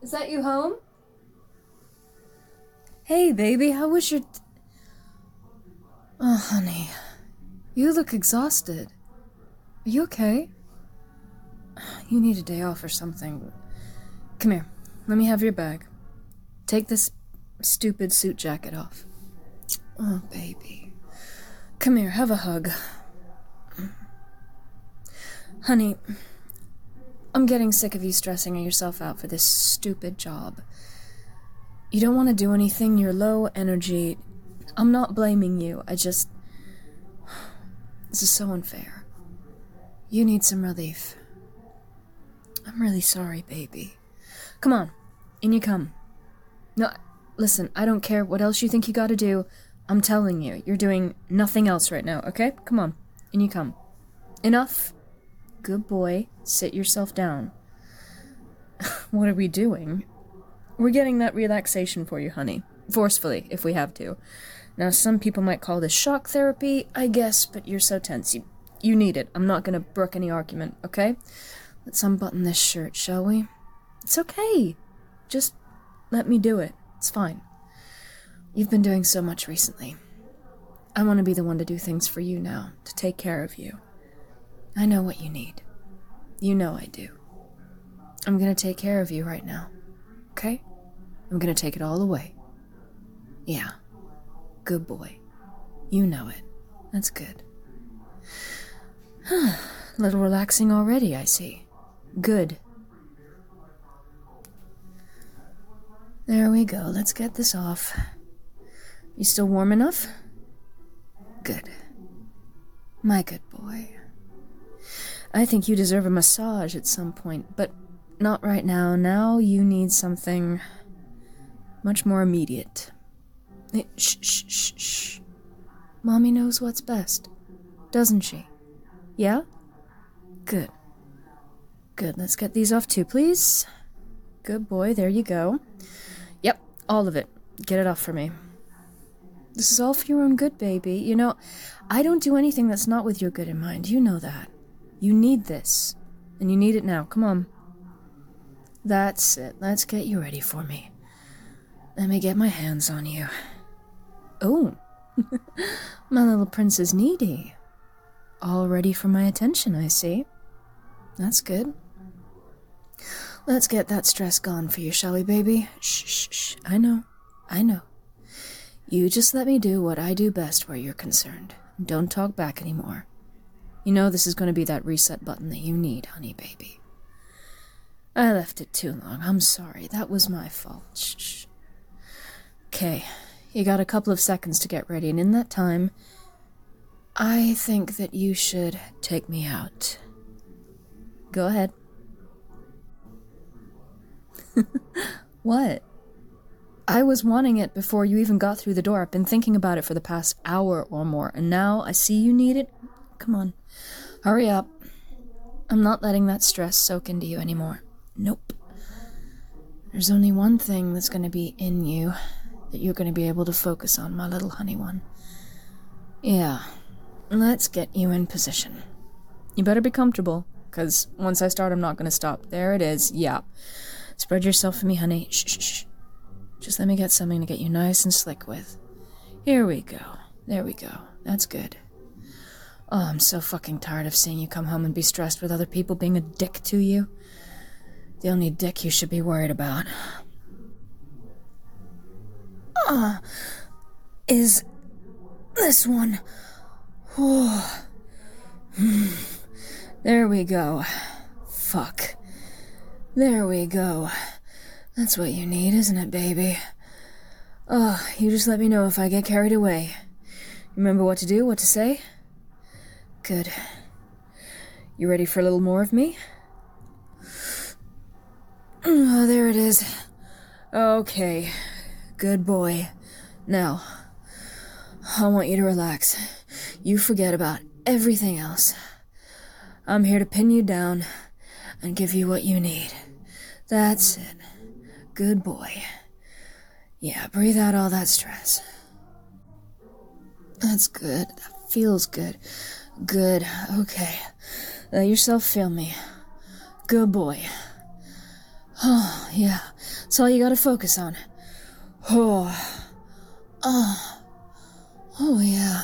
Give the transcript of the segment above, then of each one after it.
Is that you home? Hey, baby, how was your... Oh, honey. You look exhausted. Are you okay? You need a day off or something. Come here. Let me have your bag. Take this stupid suit jacket off. Oh, baby. Come here, have a hug. Honey, I'm getting sick of you stressing yourself out for this stupid job. You don't want to do anything, you're low energy. I'm not blaming you, This is so unfair. You need some relief. I'm really sorry, baby. Come on, in you come. No, listen, I don't care what else you think you gotta do. I'm telling you, you're doing nothing else right now, okay? Come on, in you come. Enough. Good boy, sit yourself down. What are we doing? We're getting that relaxation for you, honey. Forcefully, if we have to. Now, some people might call this shock therapy, I guess, but you're so tense. You need it. I'm not gonna brook any argument, okay? Let's unbutton this shirt, shall we? It's okay. Just let me do it. It's fine. You've been doing so much recently. I want to be the one to do things for you now, to take care of you. I know what you need. You know I do. I'm gonna take care of you right now. Okay? I'm gonna take it all away. Yeah. Good boy. You know it. That's good. A little relaxing already, I see. Good. There we go. Let's get this off. You still warm enough? Good. My good boy. I think you deserve a massage at some point, but not right now. Now you need something much more immediate. Shh, shh, shh, shh. Mommy knows what's best, doesn't she? Yeah? Good. Good, let's get these off too, please. Good boy, there you go. Yep, all of it. Get it off for me. This is all for your own good, baby. You know, I don't do anything that's not with your good in mind. You know that. You need this. And you need it now. Come on. That's it. Let's get you ready for me. Let me get my hands on you. Oh. My little prince is needy. All ready for my attention, I see. That's good. Let's get that stress gone for you, shall we, baby? Shh, shh, shh. I know. You just let me do what I do best where you're concerned. Don't talk back anymore. You know this is going to be that reset button that you need, honey baby. I left it too long. I'm sorry. That was my fault. Shh, shh. Okay, you got a couple of seconds to get ready, and in that time, I think that you should take me out. Go ahead. What? I was wanting it before you even got through the door. I've been thinking about it for the past hour or more, and now I see you need it. Come on. Hurry up. I'm not letting that stress soak into you anymore. Nope. There's only one thing that's going to be in you that you're going to be able to focus on, my little honey one. Yeah. Let's get you in position. You better be comfortable, because once I start, I'm not going to stop. There it is. Yeah. Spread yourself for me, honey. Shh, shh, shh. Just let me get something to get you nice and slick with. Here we go. There we go. That's good. Oh, I'm so fucking tired of seeing you come home and be stressed with other people being a dick to you. The only dick you should be worried about. Is this one. Oh. There we go. Fuck. There we go. That's what you need, isn't it, baby? Oh, you just let me know if I get carried away. Remember what to do, what to say? Good. You ready for a little more of me? Oh, there it is. Okay. Good boy. Now, I want you to relax. You forget about everything else. I'm here to pin you down and give you what you need. That's it. Good boy. Yeah, breathe out all that stress. That's good. That feels good. Good. Okay. Let yourself feel me. Good boy. Oh, yeah. That's all you gotta focus on. Oh. Oh, yeah.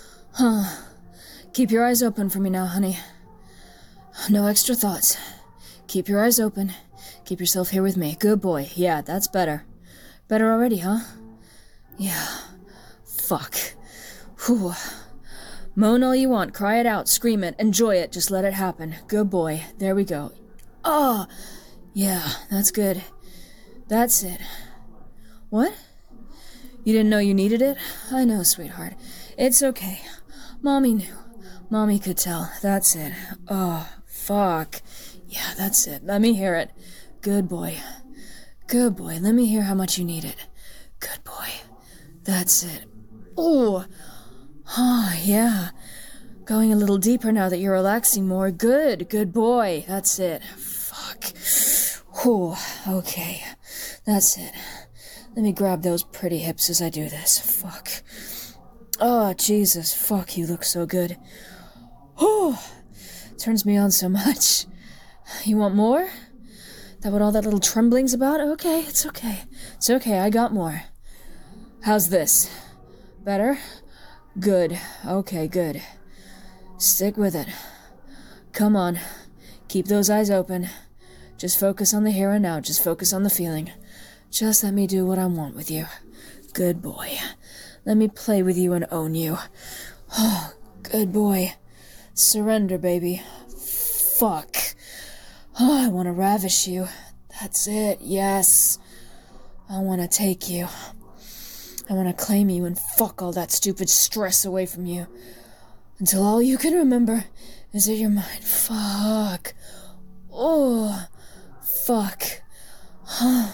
Keep your eyes open for me now, honey. No extra thoughts. Keep your eyes open. Keep yourself here with me. Good boy. Yeah, that's better. Better already, huh? Yeah. Fuck. Whew. Moan all you want. Cry it out. Scream it. Enjoy it. Just let it happen. Good boy. There we go. Oh! Yeah, that's good. That's it. What? You didn't know you needed it? I know, sweetheart. It's okay. Mommy knew. Mommy could tell. That's it. Oh, fuck. Yeah, that's it. Let me hear it. Good boy. Good boy. Let me hear how much you need it. Good boy. That's it. Oh. Oh, yeah. Going a little deeper now that you're relaxing more. Good. Good boy. That's it. Fuck. Oh, okay. That's it. Let me grab those pretty hips as I do this. Fuck. Oh, Jesus. Fuck, you look so good. Oh, turns me on so much. You want more? That what all that little trembling's about? Okay, it's okay. It's okay, I got more. How's this? Better? Good. Okay, good. Stick with it. Come on. Keep those eyes open. Just focus on the here and now. Just focus on the feeling. Just let me do what I want with you. Good boy. Let me play with you and own you. Oh, good boy. Surrender, baby. Fuck. Oh, I want to ravish you. That's it, yes. I want to take you. I want to claim you and fuck all that stupid stress away from you. Until all you can remember is that you're mine. Fuck. Oh, fuck. Oh.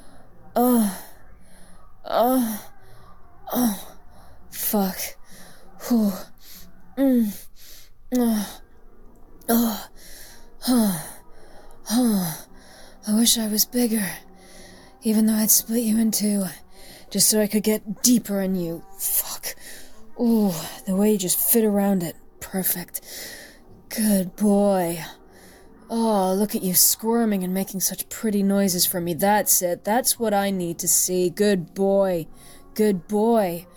Fuck. Whew. I wish I was bigger, even though I'd split you in two, just so I could get deeper in you. Fuck. Ooh, the way you just fit around it. Perfect. Good boy. Oh, look at you squirming and making such pretty noises for me. That's it. That's what I need to see. Good boy. Good boy.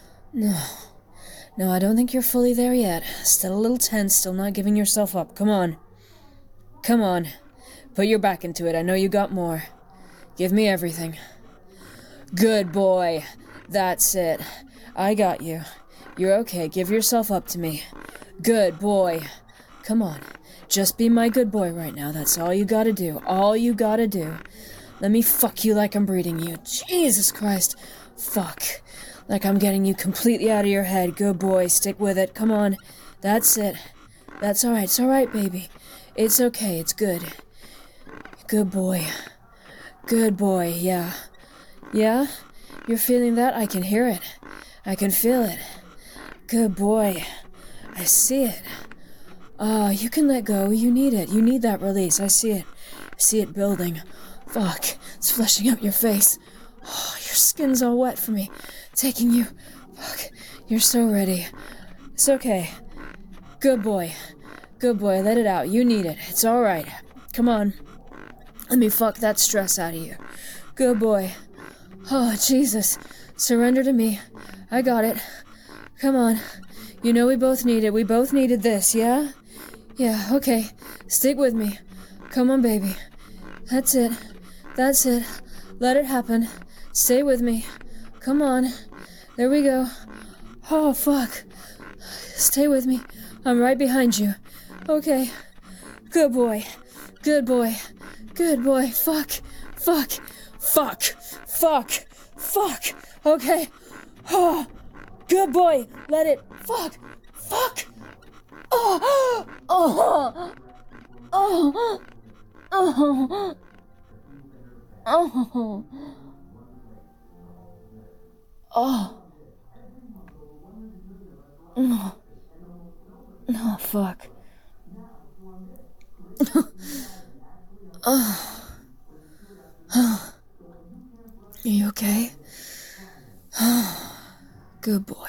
No, I don't think you're fully there yet. Still a little tense, still not giving yourself up. Come on. Come on. Put your back into it. I know you got more. Give me everything. Good boy. That's it. I got you. You're okay. Give yourself up to me. Good boy. Come on. Just be my good boy right now. That's all you gotta do. All you gotta do. Let me fuck you like I'm breeding you. Jesus Christ. Fuck. Like I'm getting you completely out of your head. Good boy. Stick with it. Come on. That's it. That's alright. It's alright, baby. It's okay. It's good. Good boy. Good boy. Yeah. Yeah? You're feeling that? I can hear it. I can feel it. Good boy. I see it. You can let go. You need it. You need that release. I see it. I see it building. Fuck. It's flushing out your face. Oh, your skin's all wet for me. Taking you. Fuck. You're so ready. It's okay. Good boy. Good boy. Let it out. You need it. It's all right. Come on. Let me fuck that stress out of you. Good boy. Oh, Jesus. Surrender to me. I got it. Come on. You know we both need it. We both needed this, yeah? Yeah, okay. Stick with me. Come on, baby. That's it. That's it. Let it happen. Stay with me. Come on. There we go. Oh, fuck. Stay with me. I'm right behind you. Okay. Good boy. Good boy. Good boy. Fuck. Fuck. Fuck. Fuck. Fuck. Okay. Oh. Good boy. Let it. Fuck. Fuck. Oh. Oh. Oh. Oh. Oh. Oh. No. No, fuck. Oh. Oh. Are you okay? Good boy.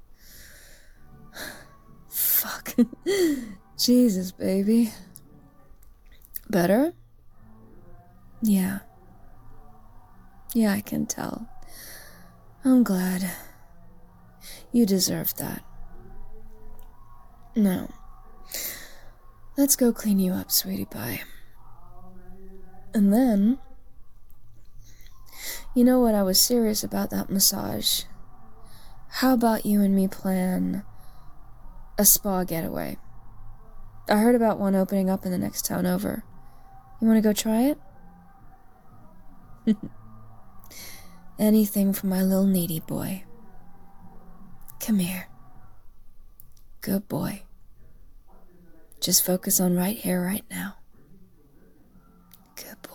Fuck. Jesus, baby. Better? Yeah. Yeah, I can tell. I'm glad. You deserve that. Now, let's go clean you up, sweetie pie. And then, you know what, I was serious about that massage. How about you and me plan a spa getaway? I heard about one opening up in the next town over. You want to go try it? Anything for my little needy boy. Come here. Good boy. Just focus on right here, right now. Good boy.